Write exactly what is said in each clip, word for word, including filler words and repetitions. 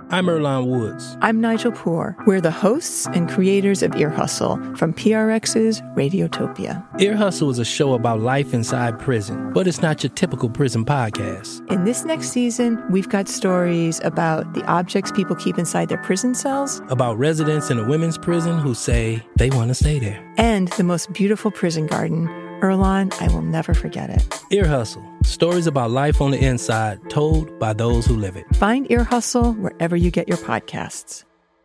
I'm Earlonne Woods. I'm Nigel Poor. We're the hosts and creators of Ear Hustle from P R X's Radiotopia. Ear Hustle is a show about life inside prison, but it's not your typical prison podcast. In this next season, we've got stories about the objects people keep inside their prison cells, about residents in a women's prison who say they want to stay there, and the most beautiful prison garden. Earlonne, I will never forget it. Ear Hustle. Stories about life on the inside, told by those who live it. Find Ear Hustle wherever you get your podcasts.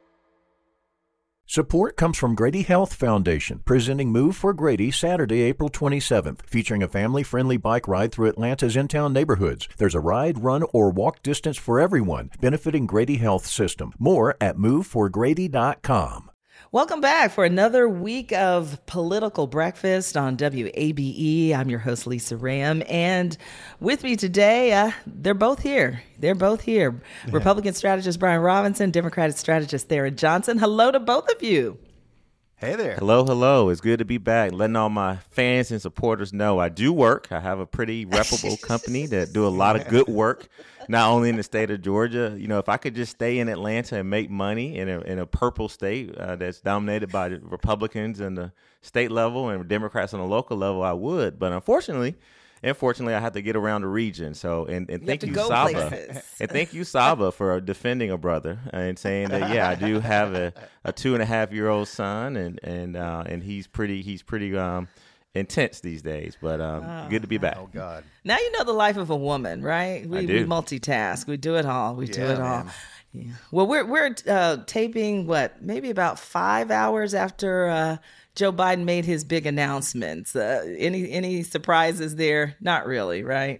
Support comes from Grady Health Foundation, presenting Move for Grady Saturday, April twenty-seventh, featuring a family-friendly bike ride through Atlanta's in-town neighborhoods. There's a ride, run, or walk distance for everyone, benefiting Grady Health System. More at move for grady dot com. Welcome back for another week of Political Breakfast on W A B E. I'm your host, Lisa Ram, and with me today, uh, they're both here. They're both here. Yeah. Republican strategist Brian Robinson, Democratic strategist Thara Johnson. Hello to both of you. Hey there. Hello, hello. It's good to be back. Letting all my fans and supporters know I do work. I have a pretty reputable company that do a lot of good work, not only in the state of Georgia. You know, if I could just stay in Atlanta and make money in a, in a purple state uh, that's dominated by the Republicans in the state level and Democrats on the local level, I would. But unfortunately, Unfortunately, I had to get around the region. So, and, and you thank you, Saba, places. and thank you, Saba, for defending a brother and saying that yeah, I do have a, a two and a half year old son, and and uh, and he's pretty he's pretty um, intense these days. But um, oh, good to be back. Oh God! Now you know the life of a woman, right? We, I do. we multitask. We do it all. We yeah, do it man. all. Yeah. Well, we're we're uh, taping what maybe about five hours after Uh, Joe Biden made his big announcements. Uh, any any surprises there? Not really, right?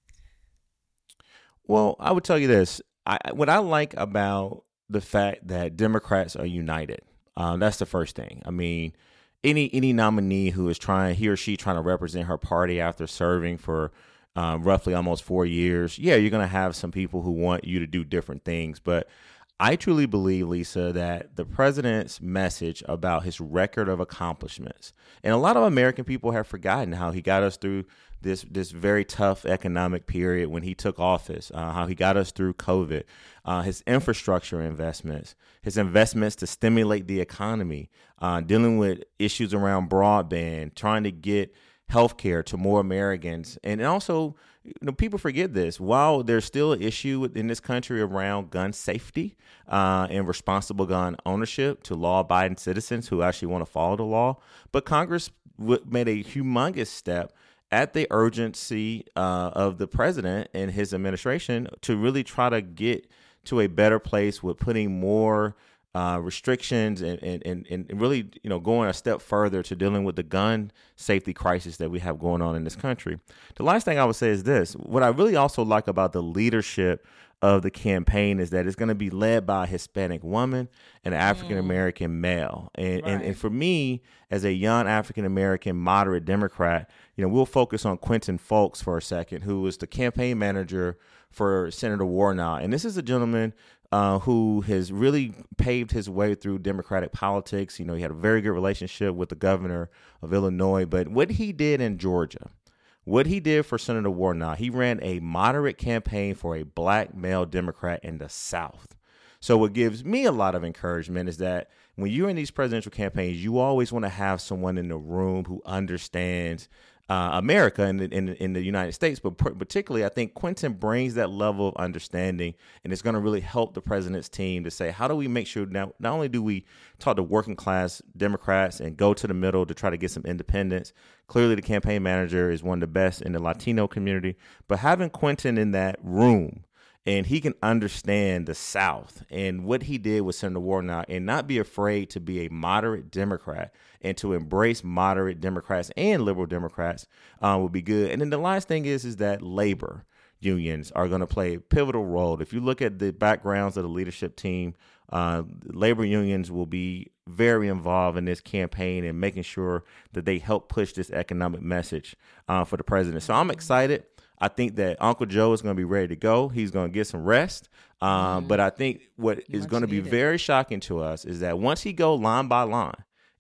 Well, I would tell you this. I, what I like about the fact that Democrats are united, um, that's the first thing. I mean, any any nominee who is trying, he or she trying to represent her party after serving for um, roughly almost four years, yeah, you're going to have some people who want you to do different things. But I truly believe, Lisa, that the president's message about his record of accomplishments, and a lot of American people have forgotten how he got us through this this very tough economic period when he took office, uh, how he got us through COVID, uh, his infrastructure investments, his investments to stimulate the economy, uh, dealing with issues around broadband, trying to get healthcare to more Americans, and also, you know, people forget this. While there's still an issue in this country around gun safety uh, and responsible gun ownership to law-abiding citizens who actually want to follow the law, but Congress w- made a humongous step at the urgency uh, of the president and his administration to really try to get to a better place with putting more Uh, restrictions and, and, and, and really, you know, going a step further to dealing with the gun safety crisis that we have going on in this country. The last thing I would say is this. What I really also like about the leadership of the campaign is that it's going to be led by a Hispanic woman and an African-American male. And, right. and and for me, as a young African-American moderate Democrat, you know, we'll focus on Quentin Fulks for a second, who was the campaign manager for Senator Warnock. And this is a gentleman Uh, who has really paved his way through Democratic politics. You know, he had a very good relationship with the governor of Illinois. But what he did in Georgia, what he did for Senator Warnock, he ran a moderate campaign for a black male Democrat in the South. So what gives me a lot of encouragement is that when you're in these presidential campaigns, you always want to have someone in the room who understands Uh, America and in, in, in the United States, but particularly, I think Quentin brings that level of understanding, and it's going to really help the president's team to say, how do we make sure now, not only do we talk to working class Democrats and go to the middle to try to get some independence. Clearly, the campaign manager is one of the best in the Latino community, but having Quentin in that room, and he can understand the South and what he did with Senator Warnock and not be afraid to be a moderate Democrat and to embrace moderate Democrats and liberal Democrats uh, would be good. And then the last thing is, is that labor unions are going to play a pivotal role. If you look at the backgrounds of the leadership team, uh, labor unions will be very involved in this campaign and making sure that they help push this economic message uh, for the president. So I'm excited. I think that Uncle Joe is going to be ready to go. He's going to get some rest. Um, mm. But I think what is going to be very shocking to us is that once he go line by line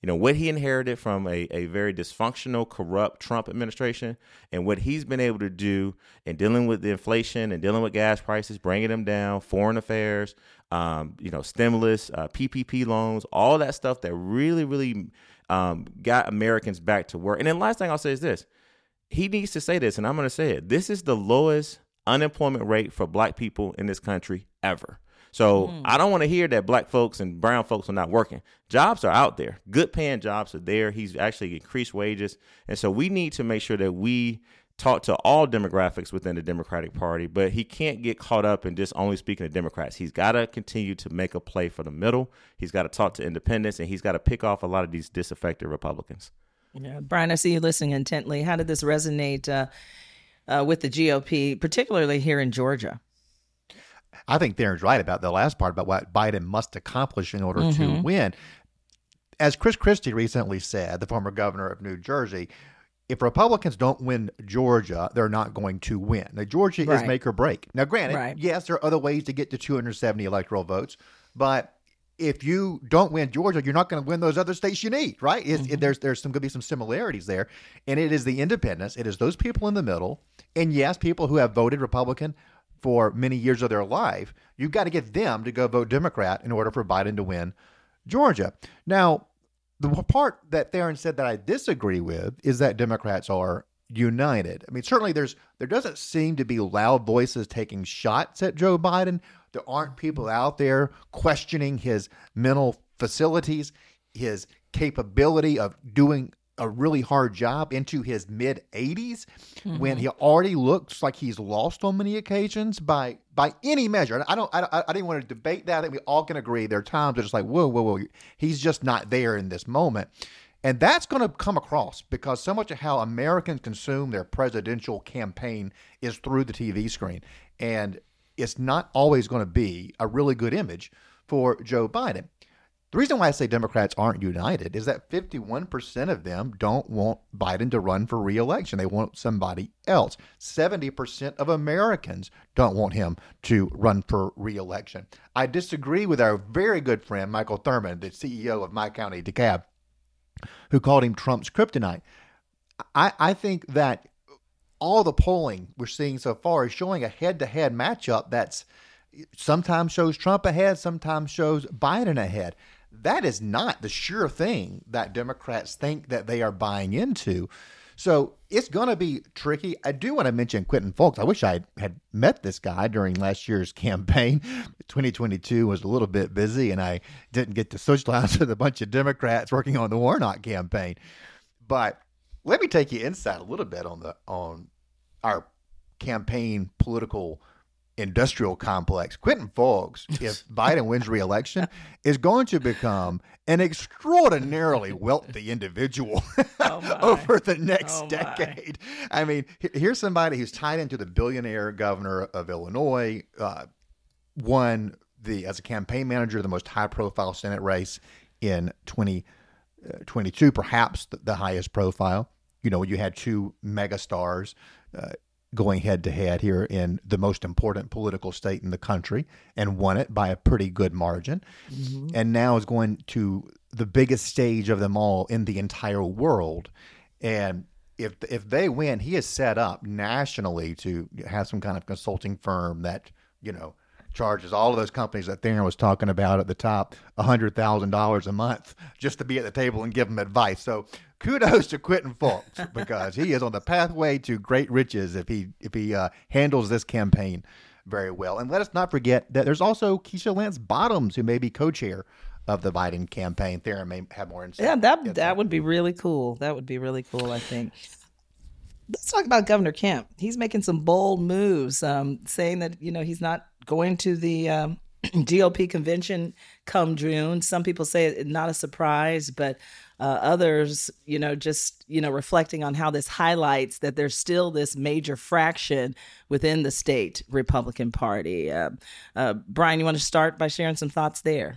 You know, what he inherited from a, a very dysfunctional, corrupt Trump administration and what he's been able to do in dealing with the inflation and dealing with gas prices, bringing them down, foreign affairs, um, you know, stimulus, uh, P P P loans, all that stuff that really, really um, got Americans back to work. And then last thing I'll say is this. He needs to say this, and I'm going to say it. This is the lowest unemployment rate for black people in this country ever. So mm. I don't want to hear that black folks and brown folks are not working. Jobs are out there. Good paying jobs are there. He's actually increased wages. And so we need to make sure that we talk to all demographics within the Democratic Party, but he can't get caught up in just only speaking to Democrats. He's got to continue to make a play for the middle. He's got to talk to independents, and he's got to pick off a lot of these disaffected Republicans. Yeah, Brian, I see you listening intently. How did this resonate uh, uh, with the G O P, particularly here in Georgia? I think Darren's right about the last part about what Biden must accomplish in order mm-hmm. to win. As Chris Christie recently said, the former governor of New Jersey, if Republicans don't win Georgia, they're not going to win. Now, Georgia right. is make or break. Now, granted, right. yes, there are other ways to get to two hundred seventy electoral votes, but if you don't win Georgia, you're not going to win those other states you need, right? Mm-hmm. It, there's there's some going to be some similarities there, and it is the independents. It is those people in the middle, and yes, people who have voted Republican for many years of their life. You've got to get them to go vote Democrat in order for Biden to win Georgia. Now, the part that Theron said that I disagree with is that Democrats are united. I mean, certainly there's there doesn't seem to be loud voices taking shots at Joe Biden. There aren't people out there questioning his mental facilities, his capability of doing a really hard job into his mid eighties mm-hmm. when he already looks like he's lost on many occasions by by any measure. I don't I, I didn't want to debate that. I think we all can agree there are times it's just like, whoa, whoa, whoa, he's just not there in this moment. And that's going to come across because so much of how Americans consume their presidential campaign is through the T V screen. And it's not always going to be a really good image for Joe Biden. The reason why I say Democrats aren't united is that fifty-one percent of them don't want Biden to run for re-election. They want somebody else. seventy percent of Americans don't want him to run for re-election. I disagree with our very good friend, Michael Thurmond, the C E O of My County DeKalb, who called him Trump's kryptonite. I, I think that all the polling we're seeing so far is showing a head-to-head matchup that's sometimes shows Trump ahead, sometimes shows Biden ahead. That is not the sure thing that Democrats think that they are buying into. So it's going to be tricky. I do want to mention Quentin Fulks. I wish I had met this guy during last year's campaign. twenty twenty-two was a little bit busy, and I didn't get to socialize with a bunch of Democrats working on the Warnock campaign. But let me take you inside a little bit on the on our campaign political industrial complex. Quentin Fulks, if Biden wins re-election, is going to become an extraordinarily wealthy individual oh over the next oh decade. I mean, here's somebody who's tied into the billionaire governor of Illinois, uh, won the as a campaign manager the most high-profile Senate race in twenty twenty-two, perhaps the, the highest profile. You know, you had two megastars uh, going head-to-head here in the most important political state in the country and won it by a pretty good margin. Mm-hmm. And now is going to the biggest stage of them all in the entire world. And if if they win, he is set up nationally to have some kind of consulting firm that, you know, charges all of those companies that Theron was talking about at the top one hundred thousand dollars a month just to be at the table and give them advice. So kudos to Quentin Fulks because he is on the pathway to great riches if he if he uh, handles this campaign very well. And let us not forget that there's also Keisha Lance Bottoms, who may be co-chair of the Biden campaign. Theron may have more insight. Yeah, that that would be really cool. That would be really cool, I think. Let's talk about Governor Kemp. He's making some bold moves, um, saying that, you know, he's not going to the um, G O P convention come June. Some people say it's not a surprise, but uh, others, you know, just, you know, reflecting on how this highlights that there's still this major fraction within the state Republican Party. Uh, uh, Brian, you want to start by sharing some thoughts there?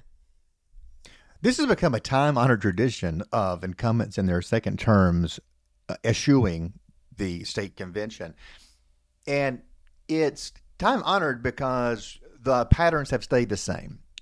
This has become a time-honored tradition of incumbents in their second terms uh, eschewing the state convention. And it's time honored because the patterns have stayed the same.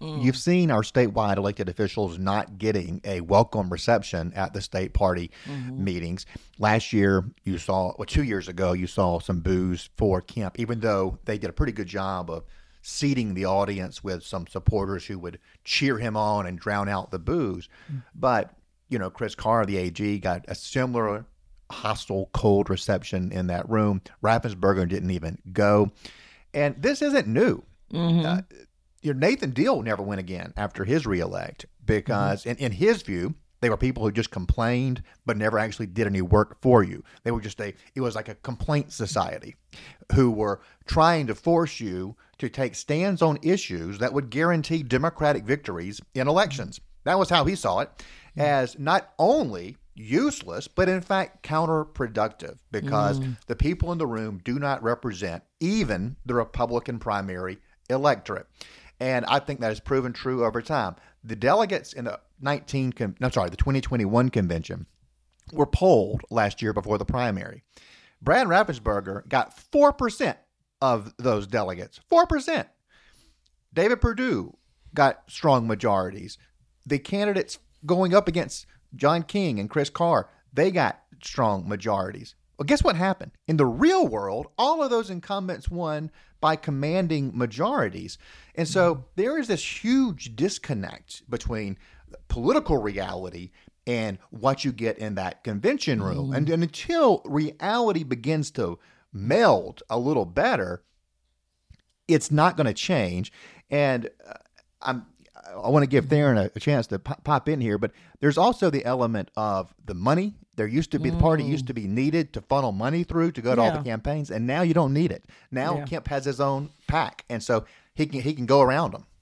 Mm. You've seen our statewide elected officials not getting a welcome reception at the state party mm-hmm. meetings. Last year, you saw, well, two years ago, you saw some boos for Kemp, even though they did a pretty good job of seating the audience with some supporters who would cheer him on and drown out the boos. Mm. But, you know, Chris Carr, the A G, got a similar hostile, cold reception in that room. Raffensperger didn't even go. And this isn't new. Mm-hmm. Uh, you know, Nathan Deal never went again after his reelect because, mm-hmm. in, in his view, they were people who just complained but never actually did any work for you. They were just a, it was like a complaint society who were trying to force you to take stands on issues that would guarantee Democratic victories in elections. That was how he saw it, as not only useless, but in fact counterproductive, because mm. the people in the room do not represent even the Republican primary electorate. And I think that has proven true over time. The delegates in the nineteen, no, sorry, the twenty twenty-one convention were polled last year before the primary. Brad Raffensperger got four percent of those delegates. four percent. David Perdue got strong majorities. The candidates going up against John King and Chris Carr, they got strong majorities. Well, guess what happened? In the real world, all of those incumbents won by commanding majorities. And so there is this huge disconnect between political reality and what you get in that convention room. Mm. And, and until reality begins to meld a little better, it's not going to change. And uh, I'm I want to give Theron a, a chance to pop, pop in here, but there's also the element of the money. There used to be, mm. the party used to be needed to funnel money through to go to yeah. all the campaigns, and now you don't need it. Now yeah. Kemp has his own pack, and so he can he can go around them.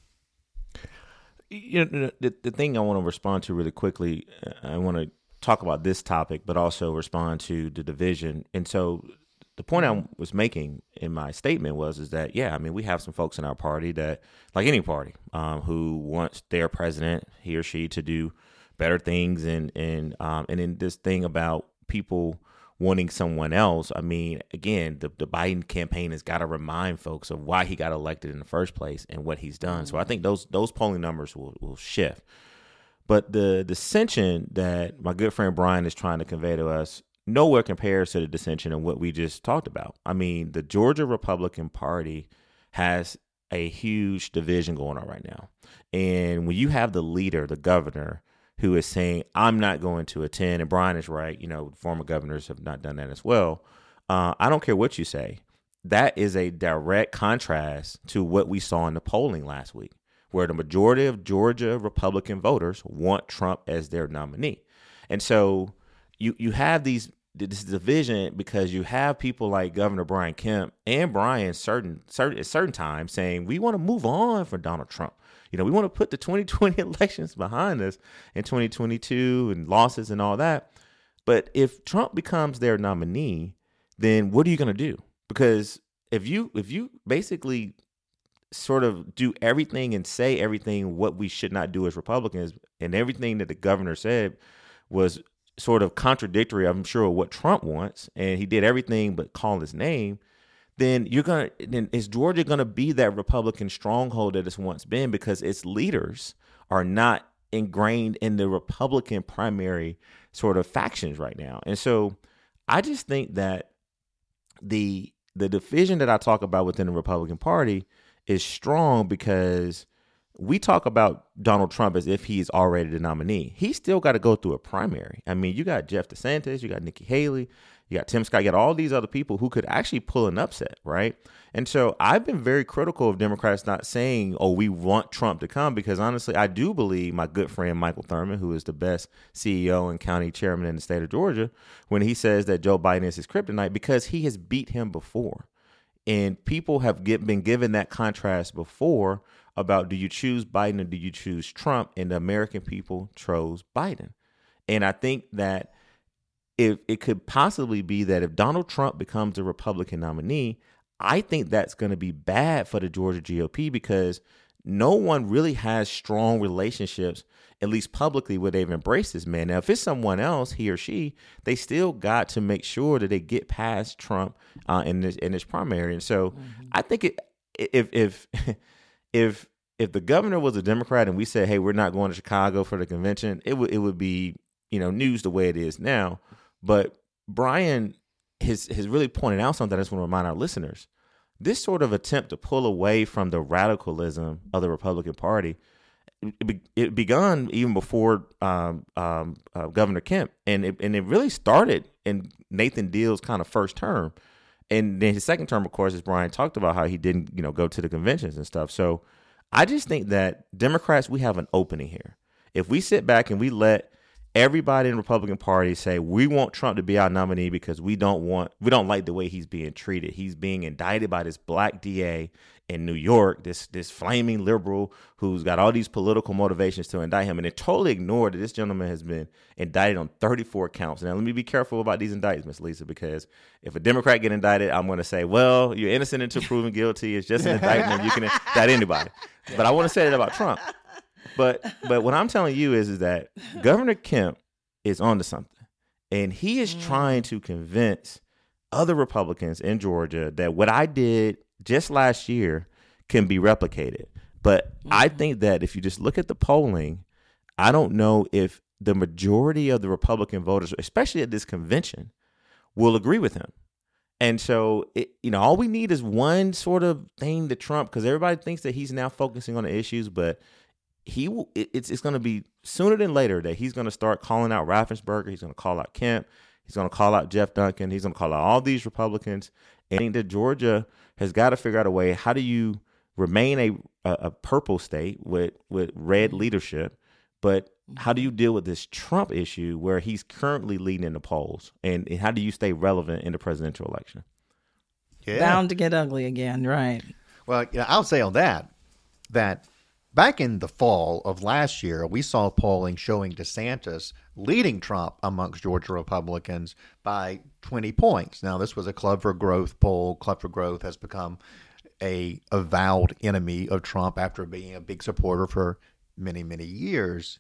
You know, the, the thing I want to respond to really quickly, I want to talk about this topic, but also respond to the division. And so the point I was making in my statement was is that, yeah, I mean, we have some folks in our party that, like any party, um, who wants their president, he or she, to do better things. And and um, and in this thing about people wanting someone else, I mean, again, the, the Biden campaign has got to remind folks of why he got elected in the first place and what he's done. So I think those those polling numbers will, will shift. But the dissension that my good friend Brian is trying to convey to us nowhere compares to the dissension in what we just talked about. I mean, the Georgia Republican Party has a huge division going on right now. And when you have the leader, the governor, who is saying, I'm not going to attend, and Brian is right, you know, former governors have not done that as well. Uh, I don't care what you say. That is a direct contrast to what we saw in the polling last week, where the majority of Georgia Republican voters want Trump as their nominee. And so you you have these this division because you have people like Governor Brian Kemp and Brian certain certain at certain times saying we want to move on from Donald Trump. You know, we want to put the twenty twenty elections behind us in twenty twenty-two and losses and all that. But if Trump becomes their nominee, then what are you going to do? Because if you if you basically sort of do everything and say everything what we should not do as Republicans, and everything that the governor said was sort of contradictory, I'm sure, of what Trump wants, and he did everything but call his name, then you're gonna then is Georgia gonna be that Republican stronghold that it's once been, because its leaders are not ingrained in the Republican primary sort of factions right now. And so I just think that the the division that I talk about within the Republican Party is strong because we talk about Donald Trump as if he's already the nominee. He's still got to go through a primary. I mean, you got Jeff DeSantis, you got Nikki Haley, you got Tim Scott, you got all these other people who could actually pull an upset, right? And so I've been very critical of Democrats not saying, oh, we want Trump to come, because honestly, I do believe my good friend Michael Thurman, who is the best C E O and county chairman in the state of Georgia, when he says that Joe Biden is his kryptonite, because he has beat him before. And people have get, been given that contrast before about, do you choose Biden or do you choose Trump? And the American people chose Biden. And I think that if it could possibly be that if Donald Trump becomes a Republican nominee, I think that's going to be bad for the Georgia G O P, because no one really has strong relationships, at least publicly, where they've embraced this man. Now, if it's someone else, he or she, they still got to make sure that they get past Trump uh, in this in this primary. And so mm-hmm. I think it, if if if if the governor was a Democrat and we said, hey, we're not going to Chicago for the convention, it would it would be, you know, news the way it is now. But Brian has, has really pointed out something I just want to remind our listeners. This sort of attempt to pull away from the radicalism of the Republican Party, it, be, it begun even before um, um, uh, Governor Kemp. And it, and it really started in Nathan Deal's kind of first term. And then his second term, of course, as Brian talked about how he didn't, you know, go to the conventions and stuff. So I just think that Democrats, we have an opening here. If we sit back and we let everybody in the Republican Party say we want Trump to be our nominee because we don't want, we don't like the way he's being treated. He's being indicted by this black D A in New York, this this flaming liberal who's got all these political motivations to indict him, and they totally ignored that this gentleman has been indicted on thirty-four counts. Now, let me be careful about these indictments, Miss Lisa, because if a Democrat get indicted, I'm going to say, well, you're innocent until proven guilty. It's just an indictment. You can indict anybody. But I want to say that about Trump. But but what I'm telling you is, is that Governor Kemp is onto something, and he is mm. trying to convince other Republicans in Georgia that what I did just last year can be replicated. But mm-hmm. I think that if you just look at the polling, I don't know if the majority of the Republican voters, especially at this convention, will agree with him. And so, it, you know, all we need is one sort of thing to Trump, because everybody thinks that he's now focusing on the issues, but he will, it, it's it's going to be sooner than later that he's going to start calling out Raffensperger. He's going to call out Kemp. He's going to call out Jeff Duncan. He's going to call out all these Republicans. And I think that Georgia has got to figure out a way. How do you remain a a, a purple state with, with red leadership, but how do you deal with this Trump issue where he's currently leading in the polls? And, and how do you stay relevant in the presidential election? Yeah. Bound to get ugly again, right? Well, you know, I'll say on that, that back in the fall of last year, we saw polling showing DeSantis leading Trump amongst Georgia Republicans by twenty points. Now, this was a Club for Growth poll. Club for Growth has become a avowed enemy of Trump after being a big supporter for many, many years.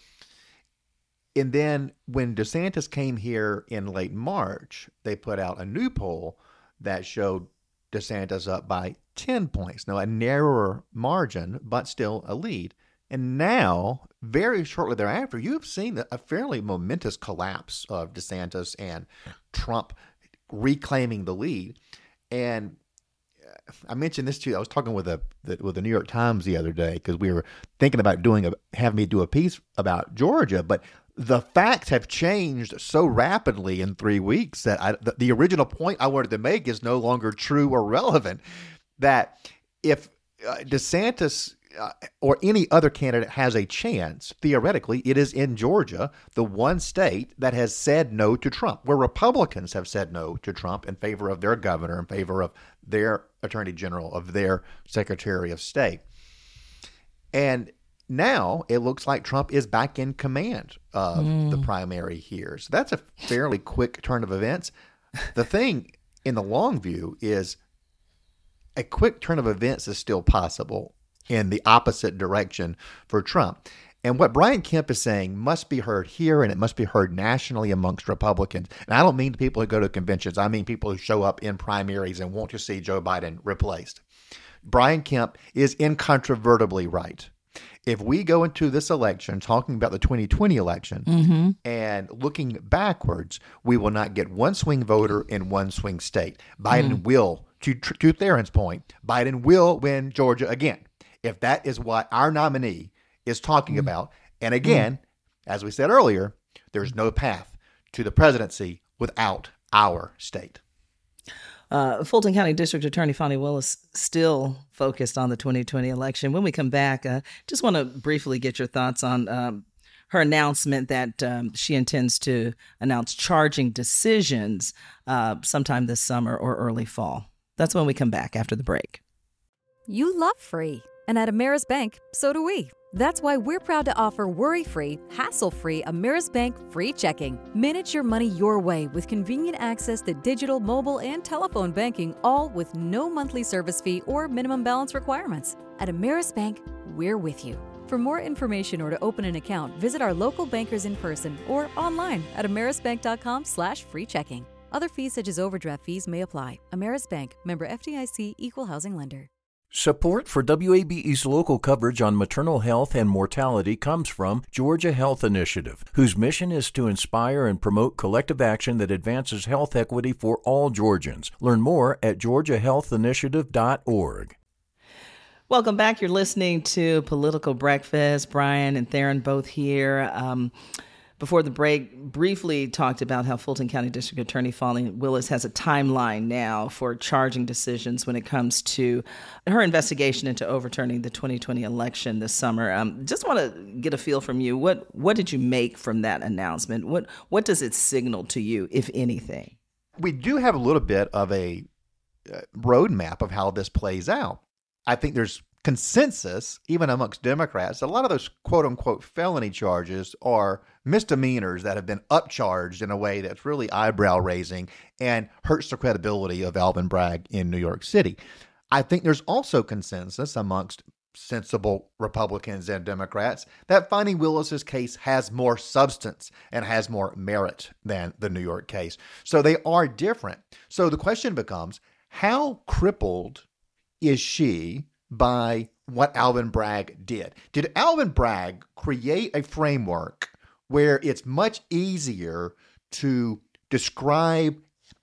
And then when DeSantis came here in late March, they put out a new poll that showed DeSantis up by ten points. Now, a narrower margin, but still a lead. And now, very shortly thereafter, you've seen a fairly momentous collapse of DeSantis and Trump reclaiming the lead. And I mentioned this too. I was talking with a with the New York Times the other day because we were thinking about doing a having me do a piece about Georgia, but the facts have changed so rapidly in three weeks that I, the, the original point I wanted to make is no longer true or relevant. That if uh, DeSantis uh, or any other candidate has a chance, theoretically, it is in Georgia, the one state that has said no to Trump, where Republicans have said no to Trump in favor of their governor, in favor of their attorney general, of their secretary of state. And now it looks like Trump is back in command of mm. the primary here. So that's a fairly quick turn of events. The thing in the long view is a quick turn of events is still possible in the opposite direction for Trump. And what Brian Kemp is saying must be heard here, and it must be heard nationally amongst Republicans. And I don't mean people who go to conventions. I mean people who show up in primaries and want to see Joe Biden replaced. Brian Kemp is incontrovertibly right. If we go into this election talking about the twenty twenty election mm-hmm. and looking backwards, we will not get one swing voter in one swing state. Biden mm. will, to, to Theron's point, Biden will win Georgia again. If that is what our nominee is talking mm. about. And again, mm. as we said earlier, there's no path to the presidency without our state. Uh, Fulton County District Attorney Fani Willis still focused on the twenty twenty election. When we come back, uh, just want to briefly get your thoughts on um, her announcement that um, she intends to announce charging decisions uh, sometime this summer or early fall. That's when we come back after the break. You love free. And at Ameris Bank, so do we. That's why we're proud to offer worry-free, hassle-free Ameris Bank free checking. Manage your money your way with convenient access to digital, mobile, and telephone banking, all with no monthly service fee or minimum balance requirements. At Ameris Bank, we're with you. For more information or to open an account, visit our local bankers in person or online at amerisbank.com slash free checking. Other fees such as overdraft fees may apply. Ameris Bank, member F D I C, equal housing lender. Support for W A B E's local coverage on maternal health and mortality comes from Georgia Health Initiative, whose mission is to inspire and promote collective action that advances health equity for all Georgians. Learn more at georgia health initiative dot org. Welcome back. You're listening to Political Breakfast. Brian and Theron both here. Um, Before the break, briefly talked about how Fulton County District Attorney Fani Willis has a timeline now for charging decisions when it comes to her investigation into overturning the twenty twenty election this summer. Um, just want to get a feel from you. What what did you make from that announcement? What what does it signal to you, if anything? We do have a little bit of a uh, roadmap of how this plays out. I think there's consensus, even amongst Democrats, a lot of those quote-unquote felony charges are misdemeanors that have been upcharged in a way that's really eyebrow-raising and hurts the credibility of Alvin Bragg in New York City. I think there's also consensus amongst sensible Republicans and Democrats that Fani Willis's case has more substance and has more merit than the New York case. So they are different. So the question becomes, how crippled is she by what Alvin Bragg did? Did Alvin Bragg create a framework where it's much easier to describe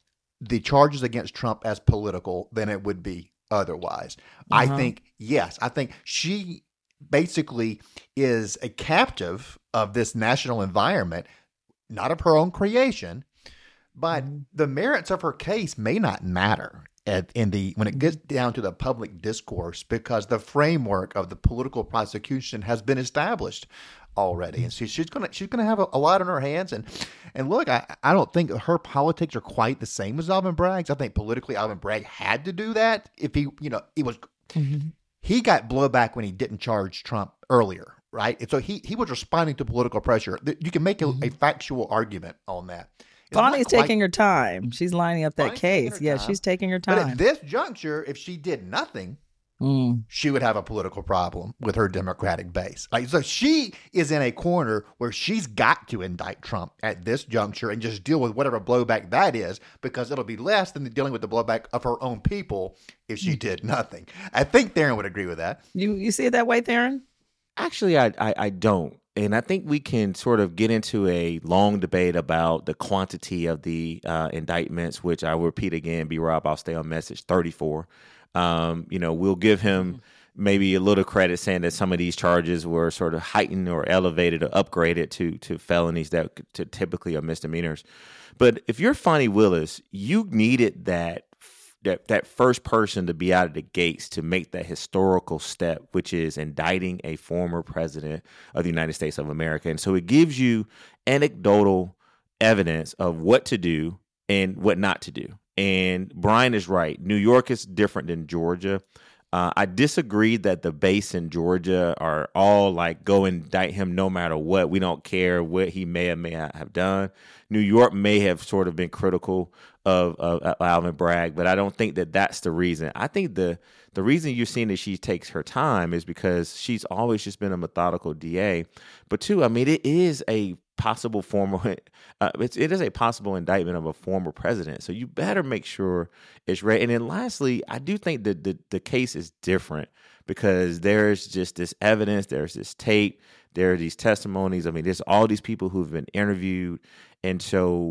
the charges against Trump as political than it would be otherwise? Uh-huh. I think, yes. I think she basically is a captive of this national environment, not of her own creation, but mm-hmm. the merits of her case may not matter at, in the when it gets down to the public discourse, because the framework of the political prosecution has been established already, and so she's gonna she's gonna have a, a lot on her hands. And and look, I, I don't think her politics are quite the same as Alvin Bragg's. I think politically, Alvin Bragg had to do that if he, you know, he was mm-hmm. he got blowback when he didn't charge Trump earlier, right? And so he he was responding to political pressure. You can make a, mm-hmm. a factual argument on that. Fani's taking her time. She's lining up that case. Yeah, time. she's taking her time. But at this juncture, if she did nothing, mm. she would have a political problem with her Democratic base. Like, so she is in a corner where she's got to indict Trump at this juncture and just deal with whatever blowback that is, because it'll be less than dealing with the blowback of her own people if she did nothing. I think Theron would agree with that. You you see it that way, Theron? Actually, I, I, I don't. And I think we can sort of get into a long debate about the quantity of the uh, indictments, which I will repeat again, B-Rob, I'll stay on message, thirty-four. Um, you know, we'll give him maybe a little credit saying that some of these charges were sort of heightened or elevated or upgraded to to felonies that to typically are misdemeanors. But if you're Fani Willis, you needed that that that first person to be out of the gates to make that historical step, which is indicting a former president of the United States of America. And so it gives you anecdotal evidence of what to do and what not to do. And Brian is right. New York is different than Georgia. Uh, I disagree that the base in Georgia are all like, go indict him no matter what. We don't care what he may or may not have done. New York may have sort of been critical of, of, of Alvin Bragg, but I don't think that that's the reason. I think the the reason you're seeing that she takes her time is because she's always just been a methodical D A. But two, I mean, it is a possible formal, uh, it's, it is a possible indictment of a former president. So you better make sure it's right. And then lastly, I do think that the, the case is different because there's just this evidence, there's this tape, there are these testimonies. I mean, there's all these people who've been interviewed. And so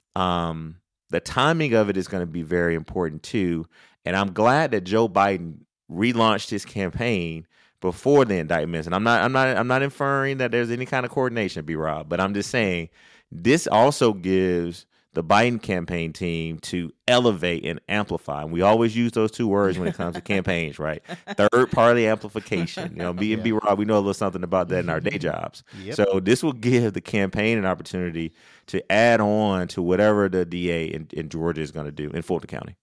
um, the timing of it is going to be very important too. And I'm glad that Joe Biden relaunched his campaign before the indictments. And I'm not I'm not I'm not inferring that there's any kind of coordination, B-Rob, but I'm just saying this also gives the Biden campaign team to elevate and amplify. And we always use those two words when it comes to campaigns, right? Third party amplification. You know, me and yeah. B-Rob, we know a little something about that in our day jobs. Yep. So this will give the campaign an opportunity to add on to whatever the D A in, in Georgia is going to do in Fulton County.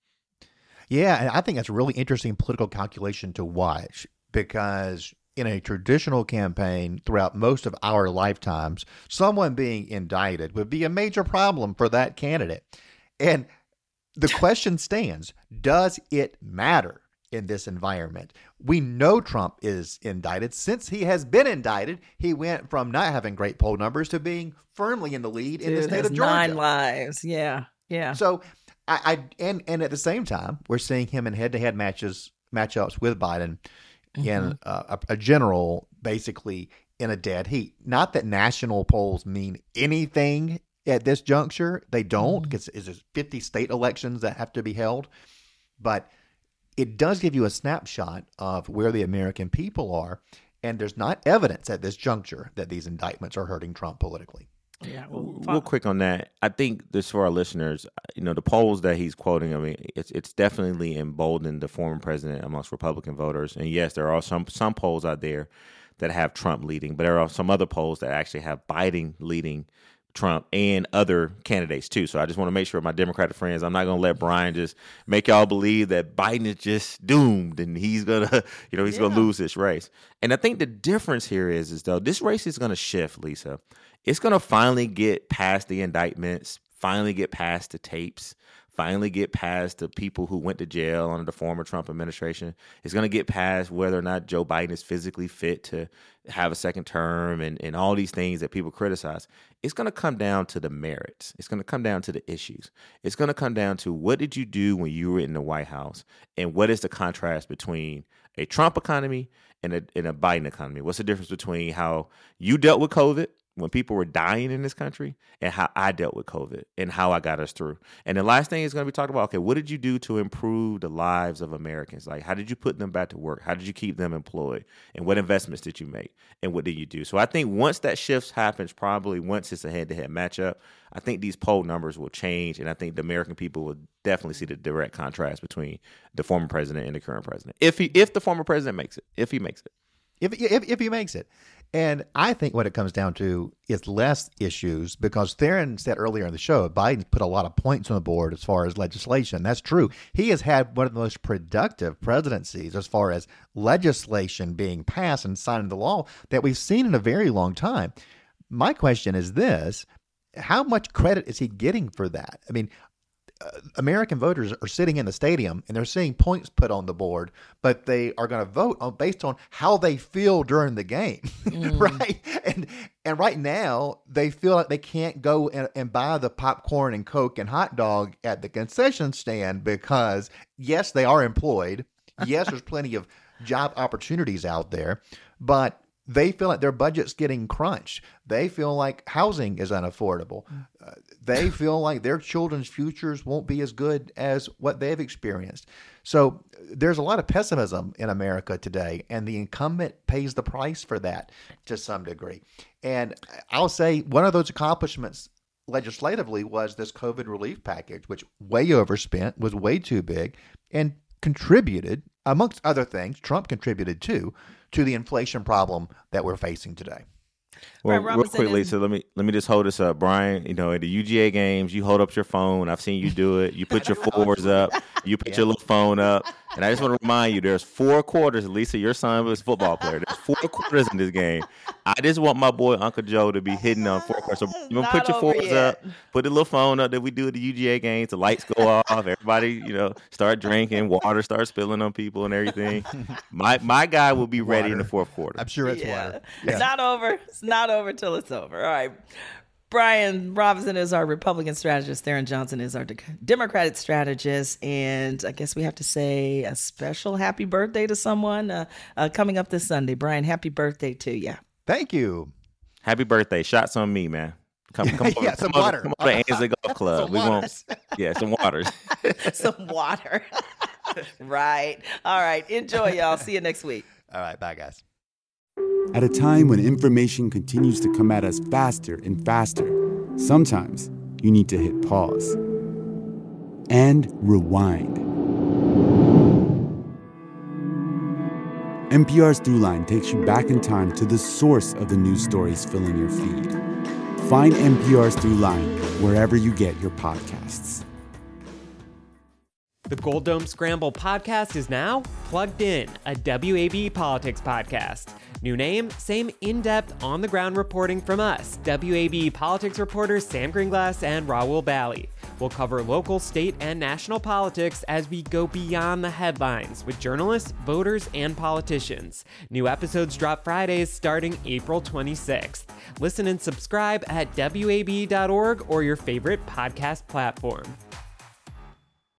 Yeah, and I think that's a really interesting political calculation to watch, because in a traditional campaign throughout most of our lifetimes, someone being indicted would be a major problem for that candidate. And the question stands, does it matter in this environment? We know Trump is indicted. Since he has been indicted, he went from not having great poll numbers to being firmly in the lead in Dude, the state of Georgia. Nine lives. Yeah. Yeah. So I, I and, and at the same time, we're seeing him in head-to-head matches matchups with Biden Mm-hmm. in uh, a, a general, basically in a dead heat. Not that national polls mean anything at this juncture. They don't, because mm-hmm. there's fifty state elections that have to be held. But it does give you a snapshot of where the American people are. And there's not evidence at this juncture that these indictments are hurting Trump politically. Yeah, well, real quick on that. I think this for our listeners, you know, the polls that he's quoting, I mean, it's it's definitely emboldened the former president amongst Republican voters. And yes, there are some some polls out there that have Trump leading, but there are some other polls that actually have Biden leading Trump and other candidates too. So I just want to make sure my Democratic friends, I'm not going to let Brian just make y'all believe that Biden is just doomed and he's going to, you know, he's yeah. going to lose this race. And I think the difference here is, is though, this race is going to shift, Lisa. It's going to finally get past the indictments, finally get past the tapes, finally get past the people who went to jail under the former Trump administration. It's going to get past whether or not Joe Biden is physically fit to have a second term and, and all these things that people criticize. It's going to come down to the merits. It's going to come down to the issues. It's going to come down to what did you do when you were in the White House, and what is the contrast between a Trump economy and a, and a Biden economy? What's the difference between how you dealt with COVID when people were dying in this country and how I dealt with COVID and how I got us through? And the last thing is going to be talked about, okay, what did you do to improve the lives of Americans? Like, how did you put them back to work? How did you keep them employed? And what investments did you make? And what did you do? So I think once that shift happens, probably once it's a head-to-head matchup, I think these poll numbers will change. And I think the American people will definitely see the direct contrast between the former president and the current president. If he, if the former president makes it, if he makes it. If, if if he makes it. And I think what it comes down to is less issues, because Theron said earlier in the show, Biden's put a lot of points on the board as far as legislation. That's true. He has had one of the most productive presidencies as far as legislation being passed and signed into law that we've seen in a very long time. My question is this: how much credit is he getting for that? I mean, Uh, American voters are sitting in the stadium and they're seeing points put on the board, but they are going to vote on based on how they feel during the game, mm. right? And and right now they feel like they can't go and, and buy the popcorn and Coke and hot dog at the concession stand because yes, they are employed. Yes, there's plenty of job opportunities out there, but they feel like their budget's getting crunched. They feel like housing is unaffordable. Uh, they feel like their children's futures won't be as good as what they've experienced. So there's a lot of pessimism in America today, and the incumbent pays the price for that to some degree. And I'll say one of those accomplishments legislatively was this COVID relief package, which way overspent, was way too big, and contributed, amongst other things, Trump contributed too, to the inflation problem that we're facing today. Well, right, real quick, Lisa, let me let me just hold this up. Brian, you know, at the U G A games, you hold up your phone. I've seen you do it. You put your fours up. You put yeah. your little phone up. And I just want to remind you, there's four quarters. Lisa, your son was a football player. There's four quarters in this game. I just want my boy Uncle Joe to be hitting on four quarters. So you put your fours yet. up. Put the little phone up that we do at the U G A games. The lights go off. Everybody, you know, start drinking. Water starts spilling on people and everything. My my guy will be ready water. in the fourth quarter. I'm sure it's yeah. water. Yeah. It's not over. It's not over till it's over. All right. Brian Robinson is our Republican strategist. Theron Johnson is our de- Democratic strategist. And I guess we have to say a special happy birthday to someone uh, uh, coming up this Sunday. Brian, happy birthday to you. Thank you. Happy birthday. Shots on me, man. Come, come over, yeah, some come water. Over, come over to Ansley Golf Club. Some we waters. won't. Yeah, some waters. Some water. Right. All right. Enjoy, y'all. See you next week. All right. Bye, guys. At a time when information continues to come at us faster and faster, sometimes you need to hit pause and rewind. N P R's Throughline takes you back in time to the source of the news stories filling your feed. Find N P R's Throughline wherever you get your podcasts. The Gold Dome Scramble podcast is now Plugged In, a W A B politics podcast. New name, same in-depth, on-the-ground reporting from us, W A B politics reporters Sam Greenglass and Raul Bally. We'll cover local, state, and national politics as we go beyond the headlines with journalists, voters, and politicians. New episodes drop Fridays starting April twenty-sixth. Listen and subscribe at W A B dot org or your favorite podcast platform.